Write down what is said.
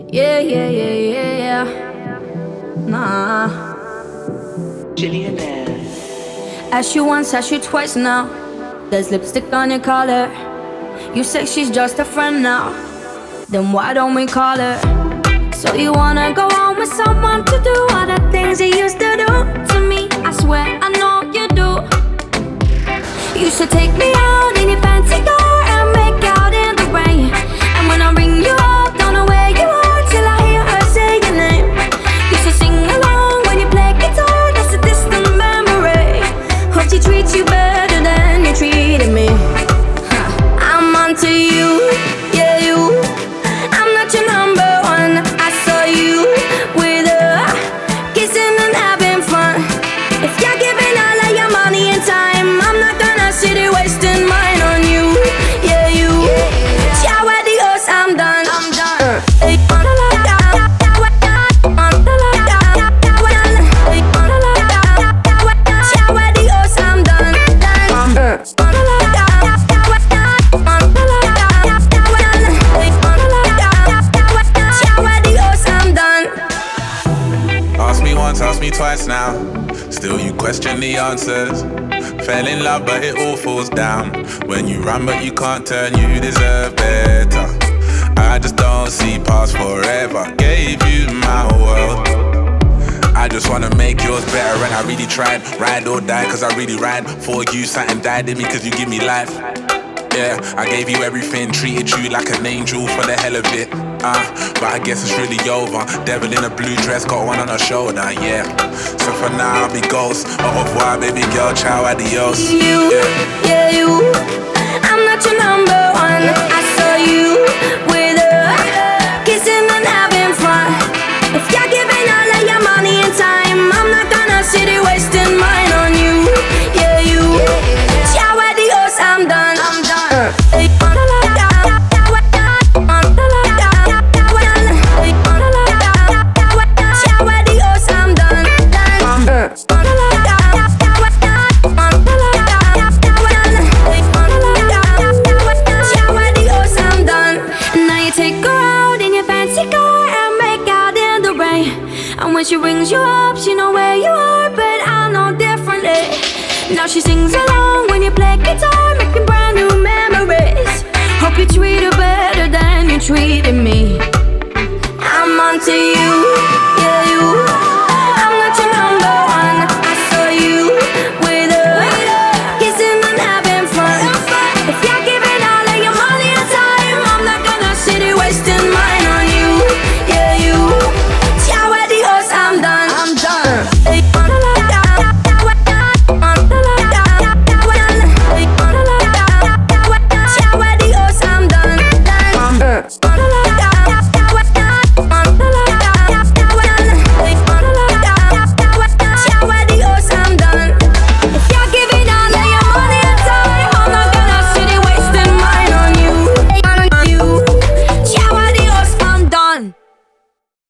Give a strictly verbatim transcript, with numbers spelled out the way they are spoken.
Yeah, yeah, yeah, yeah, yeah. Nah. Billionaire. Asked you once, asked you twice now. There's lipstick on your collar. You say she's just a friend now. Then why don't we call her? So you wanna go on with someone to do all the things you used to do to me? I swear I know you do. You should take me out in your fancy car and make out in the rain. And when I ring you up, don't know where you are till I hear her say your name. You should sing along when you play guitar, that's a distant memory. Hope she treats you better than you treated me. Huh. I'm onto you, yeah you. I'm not your number one. I saw you with her, kissing and having fun. If you're giving all of your money and time, I'm not gonna sit here wasting mine on you, yeah you. Ciao adios, I'm done. I'm done. Uh. Ciao adios, I'm done. Uh. Ask me once, ask me twice now. Still you question the answers. Fell in love but it all falls down. When you run but you can't turn, you deserve better. I just don't see past forever. Gave you my world, I just wanna make yours better. And I really tried, ride or die, cause I really ride for you. Something died in me cause you give me life. Yeah, I gave you everything, treated you like an angel for the hell of it. Uh, but I guess it's really over. Devil in a blue dress, got one on her shoulder, yeah. So for now I'll be ghost. Au revoir, baby girl, ciao, adios. You, yeah, yeah you. I'm not your number one. I saw you with her, kissing and having fun. If you're giving all of your money and time, I'm not gonna sit here wasting mine on you, yeah you. Ciao adios, I'm done. I'm done. Uh. And when she rings you up, she know where you are, but I know differently. Now she sings along when you play guitar, making brand new memories. Hope you treat her better than you treated me. I'm onto you, yeah you. I'm not your number one. I saw you with her, kissing and having fun. If you're giving all of your money and time, I'm not gonna sit here wasting